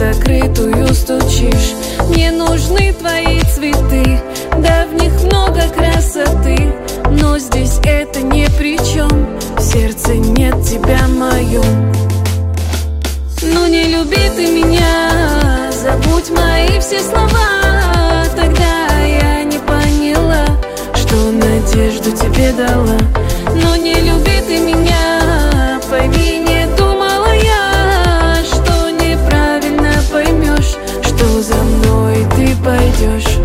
закрытую стучишь. Мне нужны твои цветы, да в них много красоты, но здесь это ни при чем, в сердце нет тебя моем. Ну не люби ты меня, забудь мои все слова. Тогда я не поняла, что надежду тебе дала. Но не люби ты меня, пойми, не думала я, что неправильно поймешь, что за мной ты пойдешь.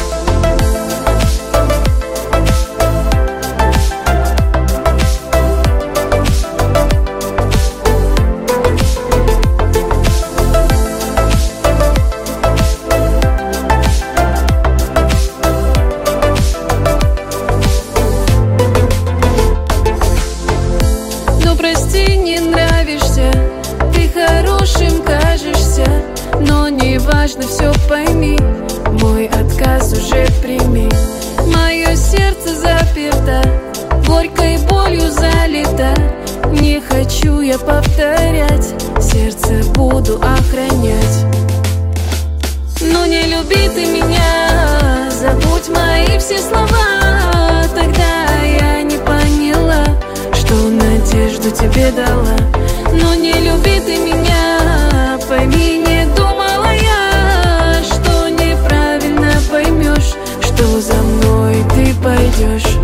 Прости, не нравишься, ты хорошим кажешься, но не важно, все пойми, мой отказ уже прими. Мое сердце заперто, горькой болью залито, не хочу я повторять, сердце буду охранять. Но не люби ты меня, забудь мои все слова. Тогда я не поняла, что надежду тебе дала. Но не люби ты меня, пойми, не думала я, что неправильно поймешь, что за мной ты пойдешь.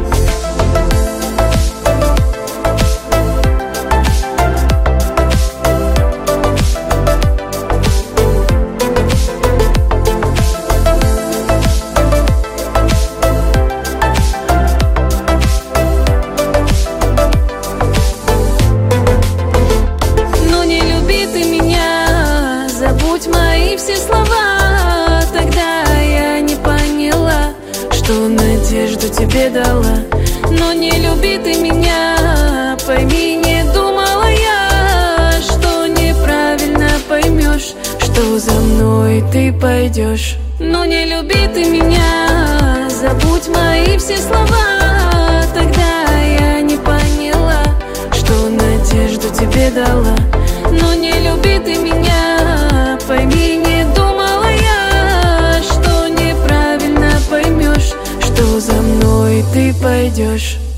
Мои все слова, тогда я не поняла, что надежду тебе дала. Но не люби ты меня, пойми, не думала я, что неправильно поймешь, что за мной ты пойдешь. Но не люби ты меня, забудь мои все слова. Тогда я не поняла, что надежду тебе дала. Но не люби ты меня, пойми, не думала я, что неправильно поймешь, что за мной ты пойдешь.